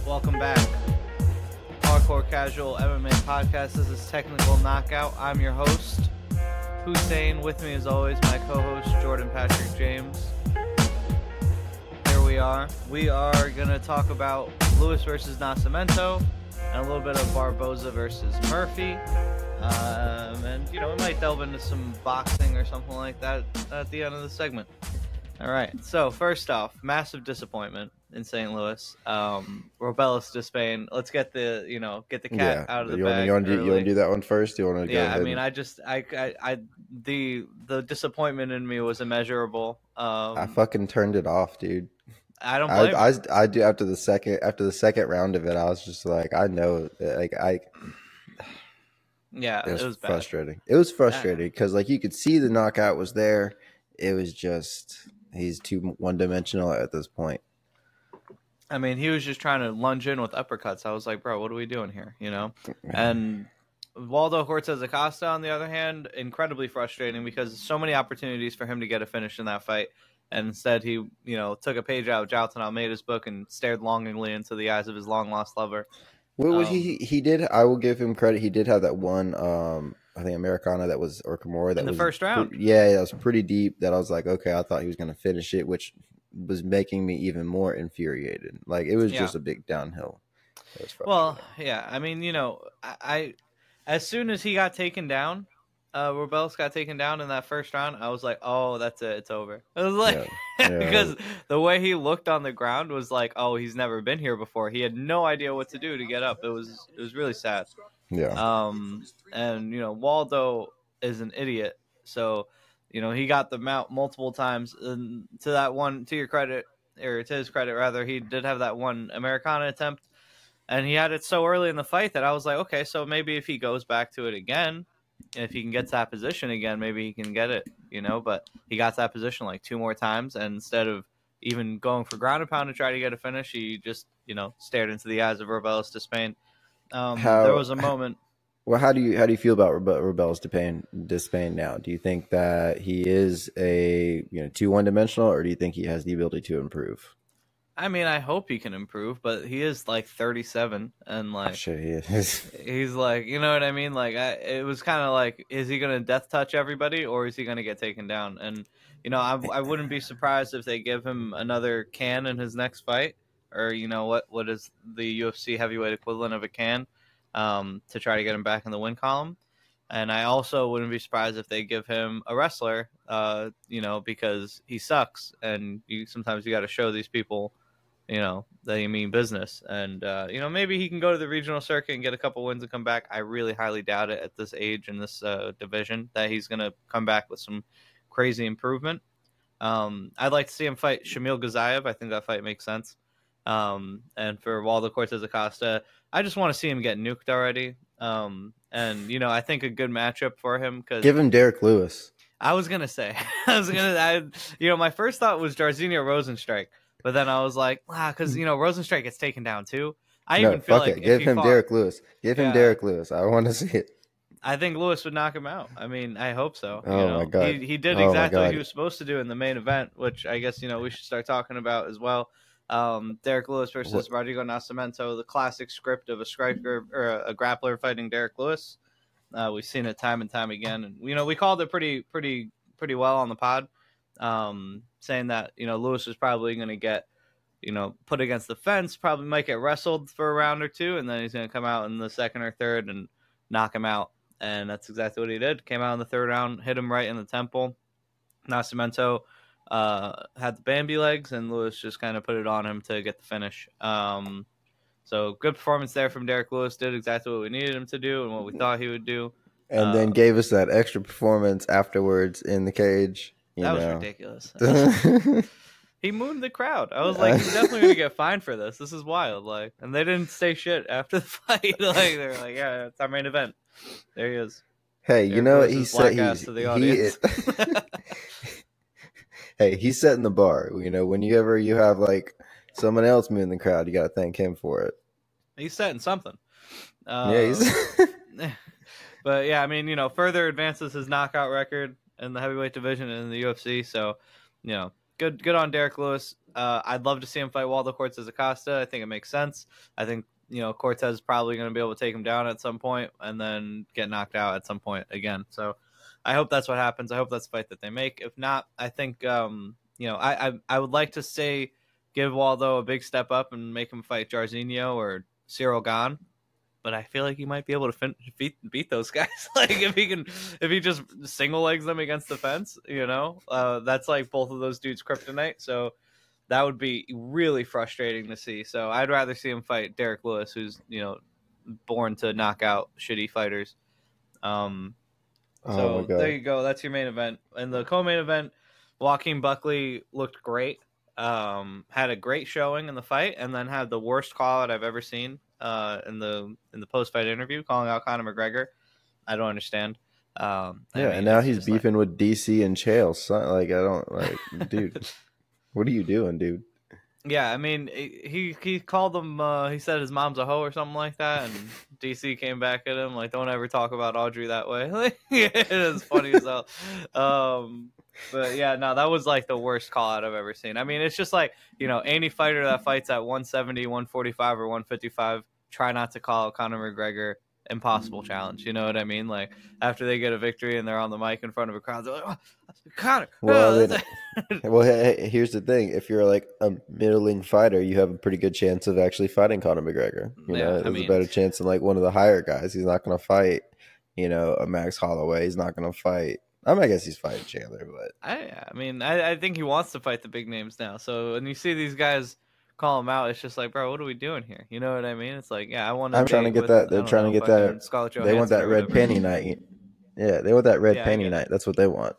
Welcome back. Hardcore Casual MMA Podcast. This is Technical Knockout. I'm your host, Hussein. With me, as always, my co-host, Jordan Patrick James. Here we are. We are going to talk about Lewis versus Nascimento and a little bit of Barboza versus Murphy. And, we might delve into some boxing or something like that at the end of the segment. All right. So, first off, massive disappointment in St. Louis. Robelis Despain. Let's get the cat out of the bag. You want to do that one first? You want to go ahead? The disappointment in me was immeasurable. I fucking turned it off, dude. I don't blame you. I do after the second round of it. I was just like, I know, it was bad. Frustrating. It was frustrating because you could see the knockout was there. It was just he's too one-dimensional at this point. I mean, he was just trying to lunge in with uppercuts. I was like, bro, what are we doing here? And Waldo Cortez Acosta, on the other hand, incredibly frustrating because so many opportunities for him to get a finish in that fight. And instead he, took a page out of Jailton Almeida's book and stared longingly into the eyes of his long-lost lover. What was he did, I will give him credit. He did have that one, I think Americana that was, or Kimura that in the was first round. That was pretty deep. That I was like, okay, I thought he was going to finish it, which was making me even more infuriated. It was just a big downhill. Well, yeah. I mean, I as soon as he got taken down, Robelis got taken down in that first round, I was like, oh, that's it. It's over. I was like, because the way he looked on the ground was like, oh, he's never been here before. He had no idea what to do to get up. It was really sad. Yeah. And Waldo is an idiot. So, he got the mount multiple times. And to your credit, or to his credit rather, he did have that one Americana attempt, and he had it so early in the fight that I was like, okay, so maybe if he goes back to it again, if he can get to that position again, maybe he can get it, but he got to that position like two more times, and instead of even going for ground and pound to try to get a finish, he just, stared into the eyes of Robelis Despain. There was a moment. Well, how do you feel about Robelis Despain now? Do you think that he is a too one-dimensional, or do you think he has the ability to improve? I mean, I hope he can improve, but he is 37, and Shit, he is. He's you know what I mean? It was kind of is he gonna death touch everybody, or is he gonna get taken down? And I wouldn't be surprised if they give him another can in his next fight, or what is the UFC heavyweight equivalent of a can, to try to get him back in the win column. And I also wouldn't be surprised if they give him a wrestler, because he sucks, and sometimes you got to show these people, that you mean business. And, maybe he can go to the regional circuit and get a couple wins and come back. I really highly doubt it at this age in this division that he's going to come back with some crazy improvement. I'd like to see him fight Shamil Ghazayev. I think that fight makes sense. And for Waldo Cortez Acosta, I just want to see him get nuked already. And, I think a good matchup for him. Give him Derek Lewis. I was going to say, my first thought was Jairzinho Rosenstrike. But then I was like, because, Rosenstrike gets taken down too. Give him Derek Lewis. Give him Derek Lewis. I want to see it. I think Lewis would knock him out. I mean, I hope so. My God. He did exactly what he was supposed to do in the main event, which I guess, we should start talking about as well. Derek Lewis versus Rodrigo Nascimento, the classic script of a striker or a grappler fighting Derek Lewis. We've seen it time and time again, and we called it pretty well on the pod, saying that Lewis was probably going to get put against the fence, probably might get wrestled for a round or two, and then he's going to come out in the second or third and knock him out. And that's exactly what he did. Came out in the third round, hit him right in the temple. Nascimento had the Bambi legs, and Lewis just kind of put it on him to get the finish. So good performance there from Derek Lewis. Did exactly what we needed him to do and what we thought he would do. And then gave us that extra performance afterwards in the cage. That was ridiculous. He mooned the crowd. I was like, he's definitely going to get fined for this. This is wild. And they didn't say shit after the fight. They were like, yeah, it's our main event. There he is. Hey, you know what he said? He's setting the bar. Whenever you have someone else moving the crowd, you got to thank him for it. He's setting something. But yeah, I mean, further advances his knockout record in the heavyweight division and in the UFC. So, good on Derek Lewis. I'd love to see him fight Waldo Cortez Acosta. I think it makes sense. I think Cortez is probably going to be able to take him down at some point and then get knocked out at some point again. So I hope that's what happens. I hope that's the fight that they make. If not, I think I would like to say give Waldo a big step up and make him fight Jairzinho or Cyril Gane. But I feel like he might be able to beat those guys. Like if he just single legs them against the fence, that's like both of those dudes' kryptonite. So that would be really frustrating to see. So I'd rather see him fight Derek Lewis, who's born to knock out shitty fighters. So there you go. That's your main event. And the co-main event, Joaquin Buckley looked great. Had a great showing in the fight, and then had the worst call out I've ever seen in the post-fight interview, calling out Conor McGregor. I don't understand. And now he's beefing with DC and Chael. So, I don't dude. What are you doing, dude? Yeah, I mean, he called him. He said his mom's a hoe or something like that, and DC came back at him like, "Don't ever talk about Audrey that way." It is funny as hell. But yeah, no, that was like the worst call out I've ever seen. I mean, it's just like any fighter that fights at 170, 145, or 155, try not to call Conor McGregor impossible challenge. You know what I mean? Like after they get a victory and they're on the mic in front of a crowd, they're like, "Oh, Conor." Here's the thing: if you're like a middling fighter, you have a pretty good chance of actually fighting Conor McGregor. There's a better chance than like one of the higher guys. He's not going to fight, a Max Holloway. He's not going to fight. I guess he's fighting Chandler, but I think he wants to fight the big names now. So when you see these guys call him out, it's just like, bro, what are we doing here? You know what I mean? It's like, yeah, I'm trying to get that. They're trying to get that. Scarlett Johansson. They want that red penny night. Yeah, they want that red penny night. That's what they want.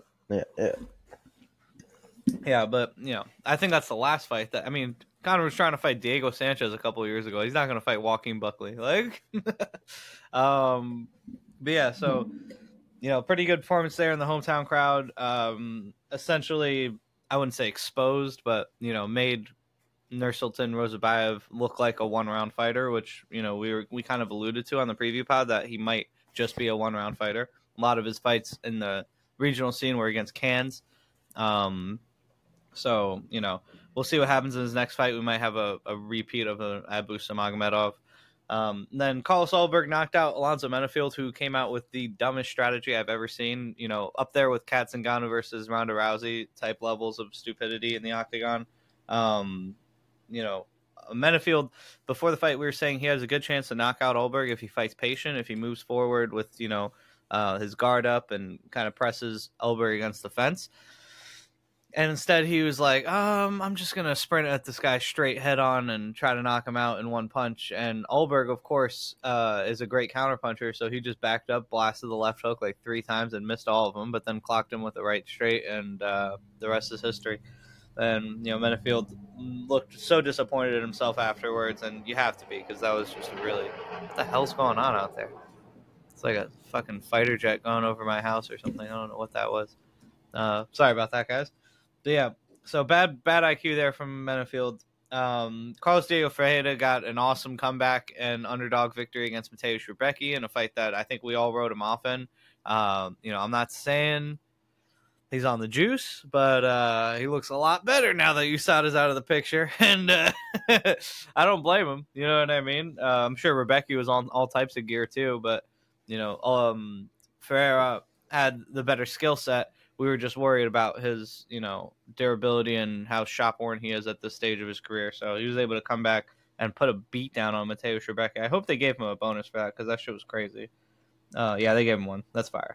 Yeah, but I think that's the last fight. Conor was trying to fight Diego Sanchez a couple of years ago. He's not going to fight Joaquin Buckley. Like, but yeah, so pretty good performance there in the hometown crowd. Essentially, I wouldn't say exposed, but made Nursultan Rozabayev look like a one-round fighter, which we kind of alluded to on the preview pod that he might just be a one-round fighter. A lot of his fights in the regional scene were against cans. So we'll see what happens in his next fight. We might have a repeat of Abu Samagomedov. Then Carlos Ulberg knocked out Alonzo Menafield, who came out with the dumbest strategy I've ever seen. Up there with Kat Zingano versus Ronda Rousey type levels of stupidity in the octagon. Menafield, before the fight, we were saying he has a good chance to knock out Ulberg if he fights patient, if he moves forward with his guard up and kind of presses Ulberg against the fence. And instead he was like, I'm just going to sprint at this guy straight head on and try to knock him out in one punch. And Ulberg, of course, is a great counterpuncher, so he just backed up, blasted the left hook like 3 times and missed all of them, but then clocked him with the right straight, and the rest is history. And, Menafield looked so disappointed in himself afterwards, and you have to be, because that was just really, what the hell's going on out there? It's like a fucking fighter jet going over my house or something. I don't know what that was. Sorry about that, guys. But yeah, so bad IQ there from Menafield. Carlos Diego Ferreira got an awesome comeback and underdog victory against Mateusz Rebecki in a fight that I think we all wrote him off in. I'm not saying he's on the juice, but he looks a lot better now that USADA's out of the picture, and I don't blame him. You know what I mean? I'm sure Rebecki was on all types of gear too, but Ferreira had the better skill set. We were just worried about his, durability and how shop-worn he is at this stage of his career. So he was able to come back and put a beat down on Mateusz Rebecki. I hope they gave him a bonus for that, because that shit was crazy. Yeah, they gave him one. That's fire.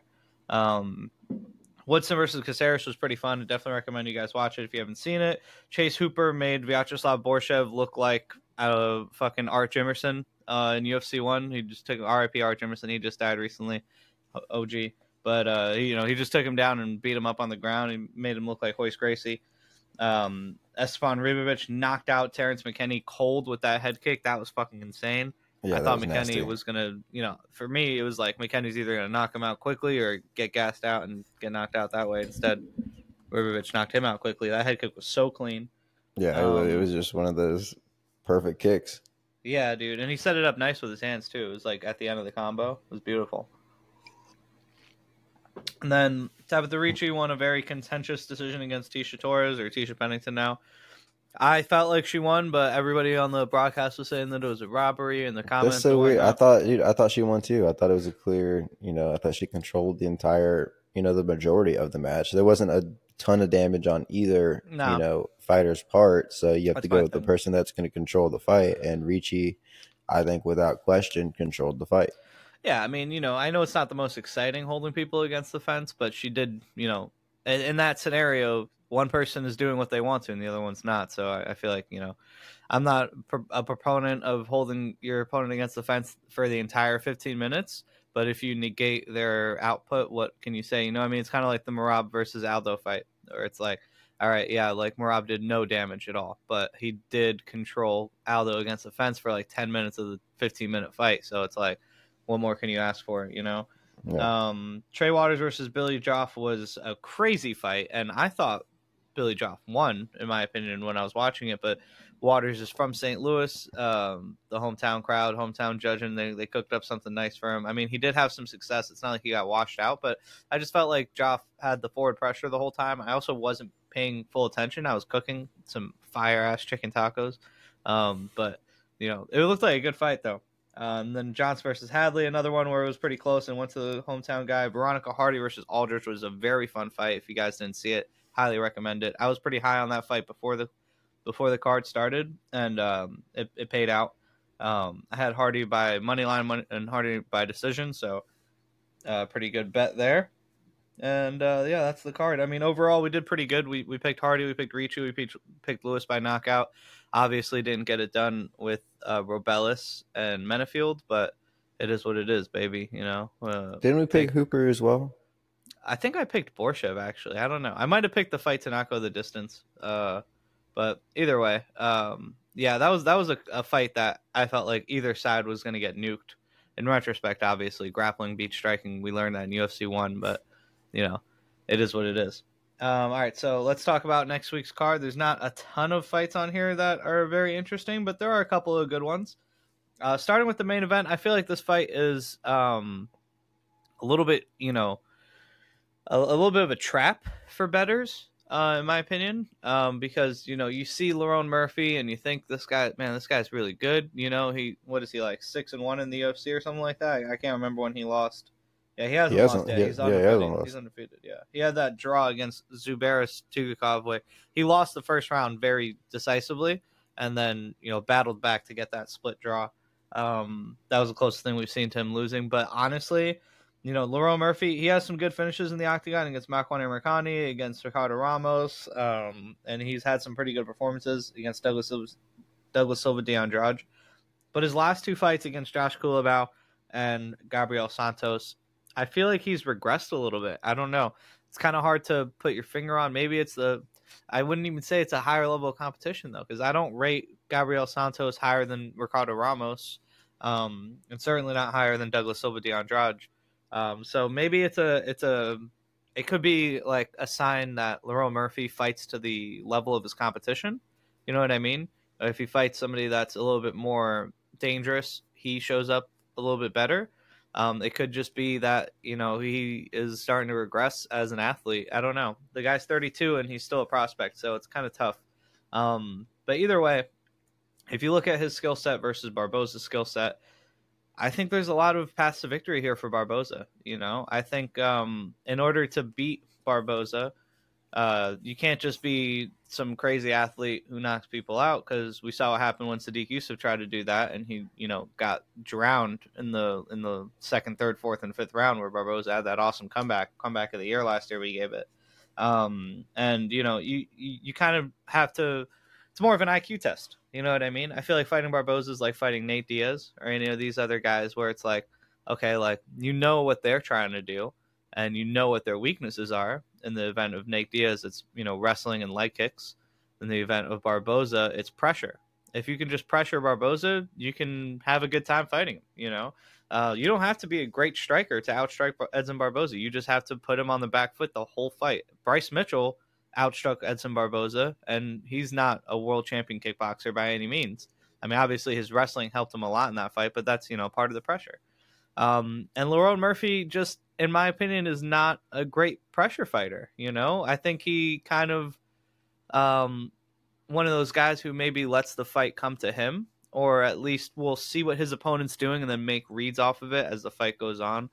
Woodson versus Caceres was pretty fun. I definitely recommend you guys watch it if you haven't seen it. Chase Hooper made Vyacheslav Borshev look like fucking Art Jimerson in UFC 1. He just took RIP Art Jimerson. He just died recently. OG. But, he just took him down and beat him up on the ground. He made him look like Royce Gracie. Esteban Ribovic knocked out Terrence McKinney cold with that head kick. That was fucking insane. Yeah, I thought McKinney was going to, for me, it was like McKinney's either going to knock him out quickly or get gassed out and get knocked out that way. Instead, Ribovic knocked him out quickly. That head kick was so clean. Yeah, it was just one of those perfect kicks. Yeah, dude. And he set it up nice with his hands, too. It was like at the end of the combo. It was beautiful. And then Tabitha Ricci won a very contentious decision against Tisha Torres, or Tisha Pennington now. I felt like she won, but everybody on the broadcast was saying that it was a robbery in the That's comments so and weird. whatnot. I thought she won too. I thought it was a clear, I thought she controlled the entire, the majority of the match. There wasn't a ton of damage on either, No, fighter's part. So you have to that's my go with the opinion. person that's going to control the fight. And Ricci, I think, without question, controlled the fight. Yeah, I mean, I know it's not the most exciting holding people against the fence, but she did, in that scenario, one person is doing what they want to and the other one's not. So I feel like, I'm not a proponent of holding your opponent against the fence for the entire 15 minutes, but if you negate their output, what can you say? I mean, it's kind of like the Merab versus Aldo fight, where it's like, all right, yeah, like Merab did no damage at all, but he did control Aldo against the fence for like 10 minutes of the 15-minute fight. So it's like, what more can you ask for, Yeah. Trey Waters versus Billy Joff was a crazy fight, and I thought Billy Joff won, in my opinion, when I was watching it, but Waters is from St. Louis, the hometown crowd, hometown judging. They cooked up something nice for him. I mean, he did have some success. It's not like he got washed out, but I just felt like Joff had the forward pressure the whole time. I also wasn't paying full attention. I was cooking some fire-ass chicken tacos. But, it looked like a good fight, though. And then Johnson versus Hadley, another one where it was pretty close and went to the hometown guy. Veronica Hardy versus Aldrich was a very fun fight. If you guys didn't see it, highly recommend it. I was pretty high on that fight before the card started, and it paid out. I had Hardy by money line and Hardy by decision, so pretty good bet there. And yeah, that's the card. I mean, overall, we did pretty good. We picked Hardy, we picked Ricci, we picked Lewis by knockout. Obviously, didn't get it done with Robellis and Menefield, but it is what it is, baby. Didn't we pick Hooper as well? I think I picked Borshev, actually. I don't know. I might have picked the fight to not go the distance. But either way, yeah, that was a fight that I felt like either side was going to get nuked. In retrospect, obviously, grappling beats striking. We learned that in UFC 1, but it is what it is. All right, so let's talk about next week's card. There's not a ton of fights on here that are very interesting, but there are a couple of good ones. Starting with the main event, I feel like this fight is a little bit, a little bit of a trap for bettors, in my opinion, because you see Lerone Murphy and you think this guy's really good. What is he, like 6-1 in the UFC or something like that? I can't remember when he lost. Yeah, he hasn't lost yet. He's undefeated. He's undefeated. Yeah, he had that draw against Zubaris Tugakov where he lost the first round very decisively, and then battled back to get that split draw. That was the closest thing we've seen to him losing. But honestly, Lerone Murphy, he has some good finishes in the octagon against Makwan Amirkhani, against Ricardo Ramos, and he's had some pretty good performances against Douglas Silva de Andrade. But his last two fights against Josh Culibao and Gabriel Santos, I feel like he's regressed a little bit. I don't know. It's kind of hard to put your finger on. Maybe I wouldn't even say it's a higher level of competition, though, because I don't rate Gabriel Santos higher than Ricardo Ramos, and certainly not higher than Douglas Silva de Andrade. So maybe it could be like a sign that Lerone Murphy fights to the level of his competition. You know what I mean? If he fights somebody that's a little bit more dangerous, he shows up a little bit better. It could just be that he is starting to regress as an athlete. I don't know. The guy's 32 and he's still a prospect, so it's kind of tough. But either way, if you look at his skill set versus Barboza's skill set, I think there's a lot of paths to victory here for Barboza. I think in order to beat Barboza, you can't just be some crazy athlete who knocks people out, because we saw what happened when Sadiq Yusuf tried to do that, and he got drowned in the second, third, fourth, and fifth round, where Barboza had that awesome comeback of the year last year. We gave it, and you kind of have to. It's more of an IQ test. You know what I mean? I feel like fighting Barboza is like fighting Nate Diaz or any of these other guys, where it's like, okay, like what they're trying to do, and what their weaknesses are. In the event of Nate Diaz, it's wrestling and leg kicks. In the event of Barboza, it's pressure. If you can just pressure Barboza, you can have a good time fighting him. You don't have to be a great striker to outstrike Edson Barboza. You just have to put him on the back foot the whole fight. Bryce Mitchell outstruck Edson Barboza, and he's not a world champion kickboxer by any means. I mean, obviously his wrestling helped him a lot in that fight, but that's part of the pressure. And Lerone Murphy, just in my opinion, is not a great pressure fighter. I think he kind of one of those guys who maybe lets the fight come to him, or at least we'll see what his opponent's doing and then make reads off of it as the fight goes on.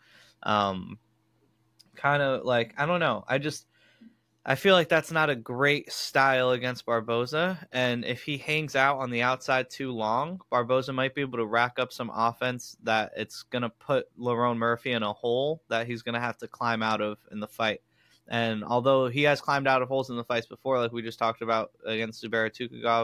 Kind of like, I don't know. I feel like that's not a great style against Barboza, and if he hangs out on the outside too long, Barboza might be able to rack up some offense that it's going to put Lerone Murphy in a hole that he's going to have to climb out of in the fight. And although he has climbed out of holes in the fights before, like we just talked about against Zubaira Tukhugov,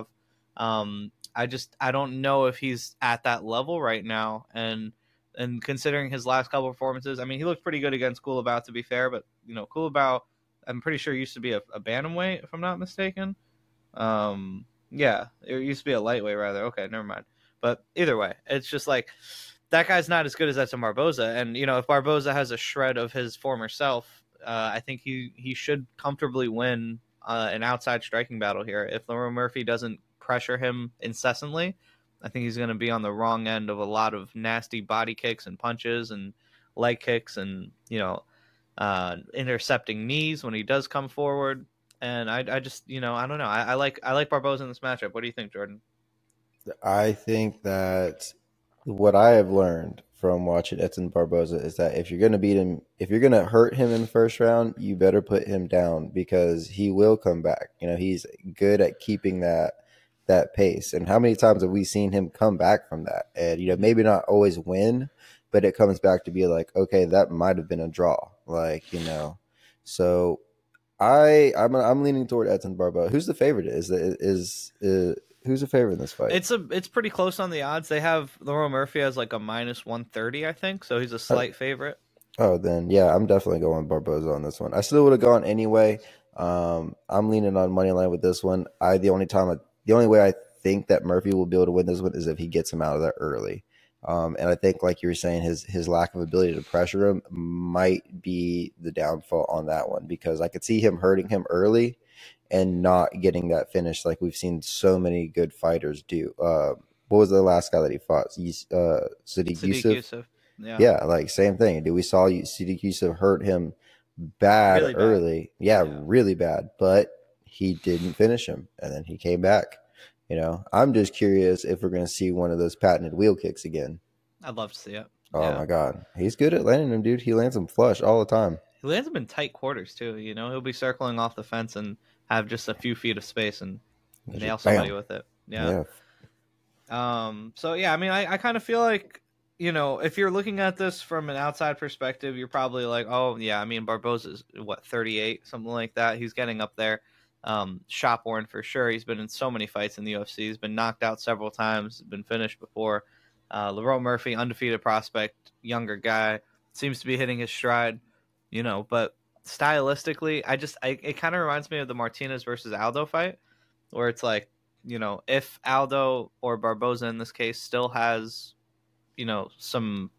I don't know if he's at that level right now. And considering his last couple performances, I mean, he looked pretty good against Culibao, to be fair, but Culibao, I'm pretty sure used to be a bantamweight, if I'm not mistaken. Yeah, it used to be a lightweight rather. Okay, never mind. But either way, it's just like that guy's not as good as Edson Barboza, and if Barboza has a shred of his former self, I think he should comfortably win an outside striking battle here. If Lerone Murphy doesn't pressure him incessantly, I think he's going to be on the wrong end of a lot of nasty body kicks and punches and leg kicks and intercepting knees when he does come forward. And I just I don't know. I like Barboza in this matchup. What do you think, Jordan? I think that what I have learned from watching Edson Barboza is that if you're going to beat him, if you're going to hurt him in the first round, you better put him down because he will come back. He's good at keeping that pace. And how many times have we seen him come back from that? And maybe not always win, but it comes back to be like, okay, that might have been a draw. So I'm leaning toward Edson Barboza. Who's the favorite? Who's the favorite in this fight? It's pretty close on the odds. They have Lerone Murphy as like a minus 130, I think. So he's a slight favorite. Oh, then yeah, I'm definitely going Barboza on this one. I still would have gone anyway. I'm leaning on money line with this one. The only way I think that Murphy will be able to win this one is if he gets him out of there early. And I think, like you were saying, his lack of ability to pressure him might be the downfall on that one because I could see him hurting him early and not getting that finish like we've seen so many good fighters do. What was the last guy that he fought? Sodiq Yusuff? Yeah, like same thing. We saw Sodiq Yusuff hurt him bad really early. Bad. Yeah, really bad. But he didn't finish him, and then he came back. I'm just curious if we're going to see one of those patented wheel kicks again. I'd love to see it. Oh, my God. He's good at landing them, dude. He lands them flush all the time. He lands them in tight quarters, too. He'll be circling off the fence and have just a few feet of space and nail somebody with it. Yeah. So, yeah, I mean, I kind of feel like, if you're looking at this from an outside perspective, you're probably like, oh, yeah, I mean, Barboza's, 38, something like that. He's getting up there. Shop worn for sure. He's been in so many fights in the UFC. He's been knocked out several times, been finished before. Lerone Murphy, undefeated prospect, younger guy, seems to be hitting his stride, but stylistically, it kind of reminds me of the Martinez versus Aldo fight, where it's like, if Aldo or Barboza in this case still has, some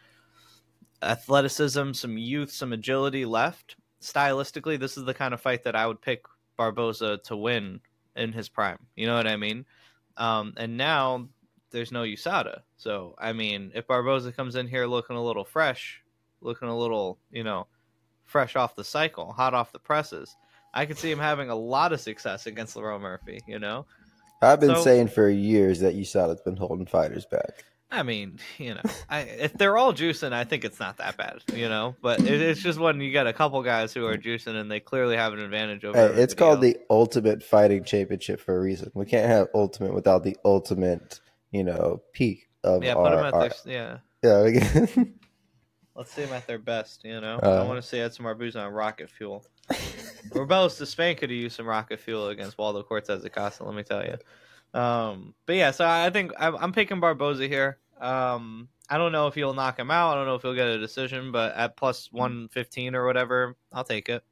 athleticism, some youth, some agility left, stylistically, this is the kind of fight that I would pick Barboza to win in his prime. You know what I mean? And now there's no USADA. So, I mean, if Barboza comes in here looking a little fresh, looking a little, fresh off the cycle, hot off the presses, I could see him having a lot of success against Lerone Murphy, I've been saying for years that USADA's been holding fighters back. I mean, if they're all juicing, I think it's not that bad, But it's just when you get a couple guys who are juicing and they clearly have an advantage over. Hey, it's called the Ultimate Fighting Championship for a reason. We can't have Ultimate without the ultimate, peak of put them at their Let's see them at their best. I want to see Edson Barboza on rocket fuel. Rebellis Despain could have used some rocket fuel against Waldo Cortez Acosta. Let me tell you. But yeah, so I think I'm picking Barboza here. I don't know if he'll knock him out. I don't know if he'll get a decision, but at plus 115 or whatever, I'll take it.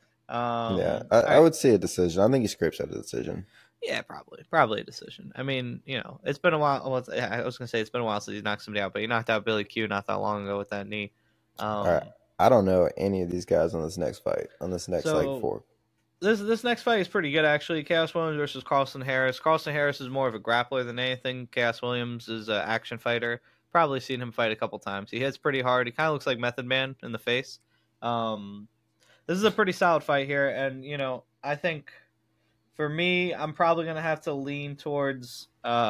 I would say a decision. I think he scrapes out a decision. Yeah, probably a decision. I mean, it's been a while. I was gonna say it's been a while since he knocked somebody out, but he knocked out Billy Q not that long ago with that knee. All right. I don't know any of these guys on this next fight. Four. This next fight is pretty good, actually. Chaos Williams versus Carlston Harris. Carlston Harris is more of a grappler than anything. Chaos Williams is an action fighter. Probably seen him fight a couple times. He hits pretty hard. He kind of looks like Method Man in the face. This is a pretty solid fight here, and I think For me, I'm probably gonna have to lean towards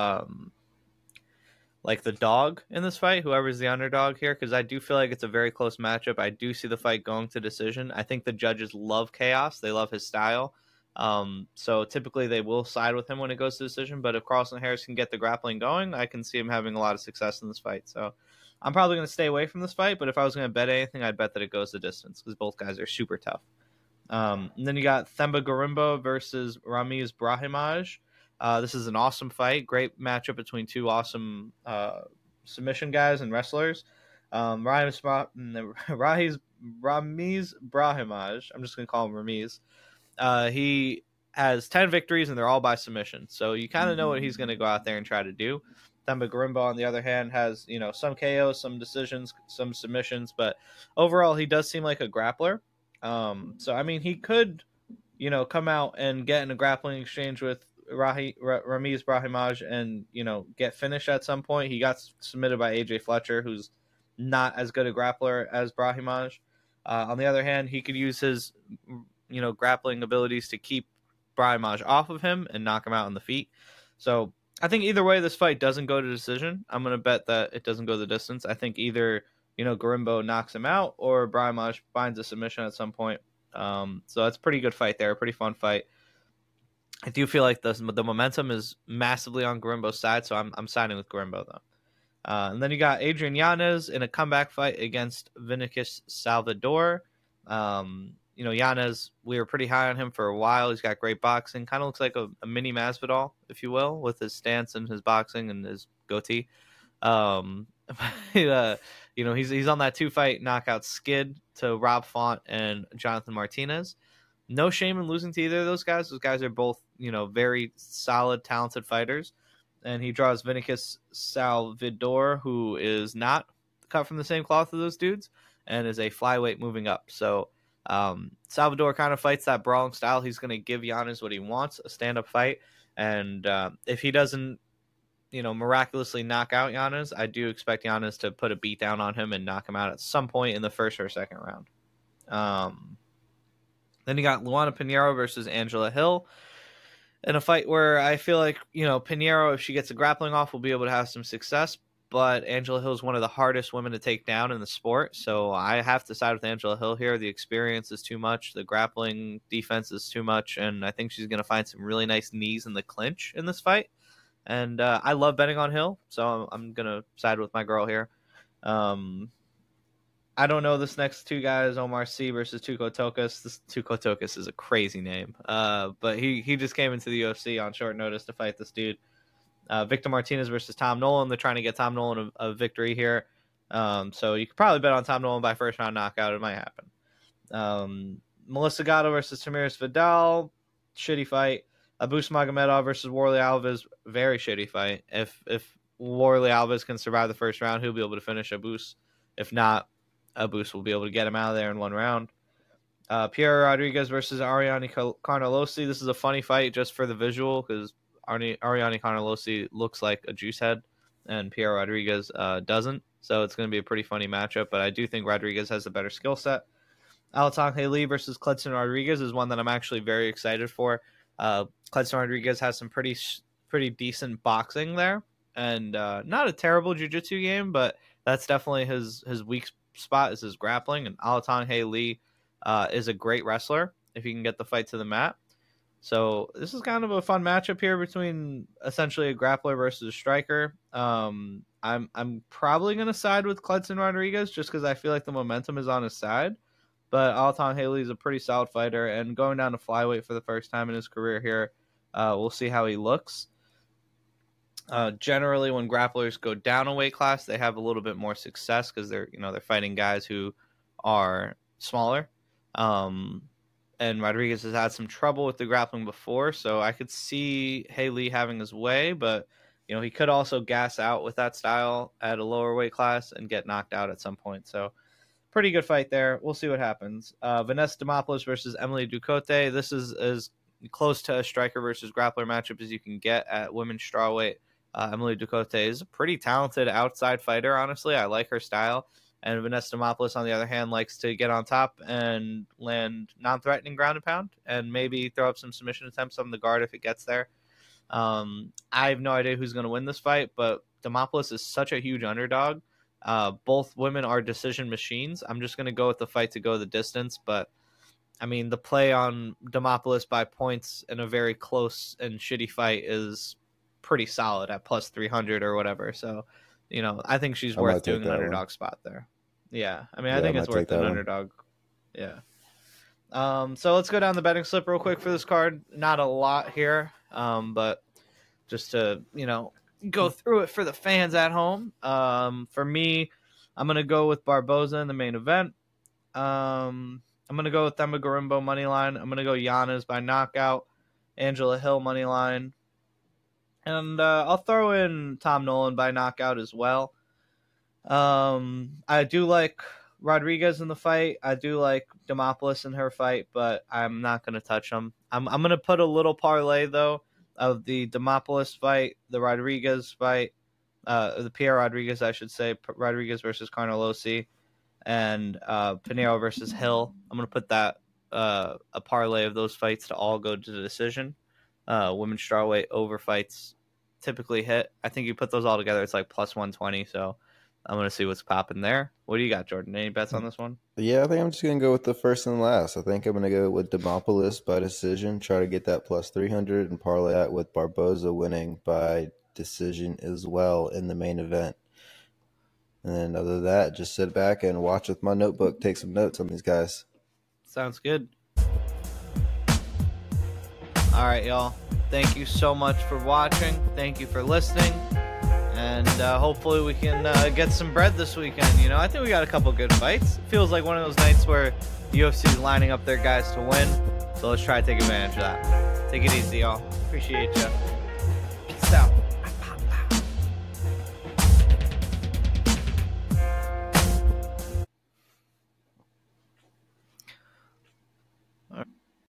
like the dog in this fight, whoever's the underdog here, because I do feel like it's a very close matchup. I do see the fight going to decision. I think the judges love chaos. They love his style. So typically they will side with him when it goes to decision. But if Carlston Harris can get the grappling going, I can see him having a lot of success in this fight. So I'm probably going to stay away from this fight. But if I was going to bet anything, I'd bet that it goes the distance because both guys are super tough. And then you got Themba Gorimbo versus Ramiz Brahimaj. This is an awesome fight. Great matchup between two awesome submission guys and wrestlers. Ramiz Brahimaj, I'm just going to call him Ramiz. He has 10 victories, and they're all by submission. So you kind of know what he's going to go out there and try to do. Themba Gorimbo, on the other hand, has some KOs, some decisions, some submissions. But overall, he does seem like a grappler. So, I mean, he could, come out and get in a grappling exchange with Ramiz Brahimaj and, get finished at some point. He got submitted by AJ Fletcher, who's not as good a grappler as Brahimaj. On the other hand, he could use his, grappling abilities to keep Brahimaj off of him and knock him out on the feet. So I think either way, this fight doesn't go to decision. I'm going to bet that it doesn't go the distance. I think either Gorimbo knocks him out or Brahimaj finds a submission at some point. So that's a pretty good fight there, a pretty fun fight. I do feel like the momentum is massively on Gorimbo's side, so I'm siding with Gorimbo though. And then you got Adrian Yanez in a comeback fight against Vinicius Salvador. Yanez, we were pretty high on him for a while. He's got great boxing. Kind of looks like a mini Masvidal, if you will, with his stance and his boxing and his goatee. He's on that 2-fight knockout skid to Rob Font and Jonathan Martinez. No shame in losing to either of those guys. Those guys are both, very solid, talented fighters. And he draws Vinicius Salvador, who is not cut from the same cloth as those dudes, and is a flyweight moving up. So Salvador kind of fights that brawling style. He's going to give Yanez what he wants, a stand-up fight. And if he doesn't, miraculously knock out Yanez, I do expect Yanez to put a beat down on him and knock him out at some point in the first or second round. Then you got Luana Pinheiro versus Angela Hill in a fight where I feel like, Pinheiro, if she gets a grappling off, will be able to have some success. But Angela Hill is one of the hardest women to take down in the sport. So I have to side with Angela Hill here. The experience is too much. The grappling defense is too much. And I think she's going to find some really nice knees in the clinch in this fight. And I love betting on Hill. So I'm going to side with my girl here. I don't know this next two guys, Omar Sy versus Tuco Tokas. This Tuco Tokas is a crazy name. But he just came into the UFC on short notice to fight this dude. Victor Martinez versus Tom Nolan. They're trying to get Tom Nolan a victory here. So you could probably bet on Tom Nolan by first round knockout. It might happen. Melissa Gatto versus Tamiris Vidal. Shitty fight. Abus Magomedov versus Warley Alves. Very shitty fight. If Warley Alves can survive the first round, he'll be able to finish Abus. If not, Abus will be able to get him out of there in one round. Pierre Rodriguez versus Ariane Carnelossi. This is a funny fight just for the visual because Ariane Carnelossi looks like a juice head and Pierre Rodriguez doesn't. So it's going to be a pretty funny matchup, but I do think Rodriguez has a better skill set. Alatanghe Lee versus Cledson Rodriguez is one that I'm actually very excited for. Cledson Rodriguez has some pretty decent boxing there and not a terrible jiu-jitsu game, but that's definitely his weak spot is his grappling. And Alatanghe Lee is a great wrestler if he can get the fight to the mat. So this is kind of a fun matchup here between essentially a grappler versus a striker. I'm probably going to side with Cledson Rodriguez just because I feel like the momentum is on his side. But Alatanghe Lee is a pretty solid fighter, and going down to flyweight for the first time in his career here, we'll see how he looks. Generally, when grapplers go down a weight class, they have a little bit more success because they're fighting guys who are smaller. And Rodriguez has had some trouble with the grappling before, so I could see Haley having his way, but he could also gas out with that style at a lower weight class and get knocked out at some point. So pretty good fight there. We'll see what happens. Vanessa Demopoulos versus Emily Ducote. This is as close to a striker versus grappler matchup as you can get at women's strawweight. Emily Ducote is a pretty talented outside fighter, honestly. I like her style. And Vanessa Demopoulos, on the other hand, likes to get on top and land non-threatening ground and pound, and maybe throw up some submission attempts on the guard if it gets there. I have no idea who's going to win this fight, but Demopoulos is such a huge underdog. Both women are decision machines. I'm just going to go with the fight to go the distance, but I mean, the play on Demopoulos by points in a very close and shitty fight is pretty solid at plus 300 or whatever. So, you know, I think she's worth doing an underdog spot there. Yeah, I mean, I think it's worth an underdog. Yeah. So let's go down the betting slip real quick for this card. Not a lot here, but just to, you know, go through it for the fans at home. For me, I'm going to go with Barboza in the main event. I'm going to go with Themba Gorimbo money line. I'm going to go Yanez by knockout. Angela Hill money line. And I'll throw in Tom Nolan by knockout as well. I do like Rodriguez in the fight. I do like Demopoulos in her fight, but I'm not going to touch them. I'm going to put a little parlay, though, of the Demopoulos fight, the Rodriguez fight, the Pierre Rodriguez, I should say, Rodriguez versus Carnelossi, and Pinheiro versus Hill. I'm going to put that a parlay of those fights to all go to the decision. Women's strawweight over fights typically hit. I think you put those all together, it's like plus 120, so I'm going to see what's popping there. What do you got, Jordan? Any bets on this one? Yeah, I think I'm just going to go with the first and last. I think I'm going to go with Demopoulos by decision, try to get that plus 300, and parlay that with Barboza winning by decision as well in the main event. And then other than that, just sit back and watch with my notebook, take some notes on these guys. Sounds good. All right, y'all. Thank you so much for watching. Thank you for listening. And hopefully we can get some bread this weekend. You know, I think we got a couple good fights. It feels like one of those nights where the UFC is lining up their guys to win. So let's try to take advantage of that. Take it easy, y'all. Appreciate you.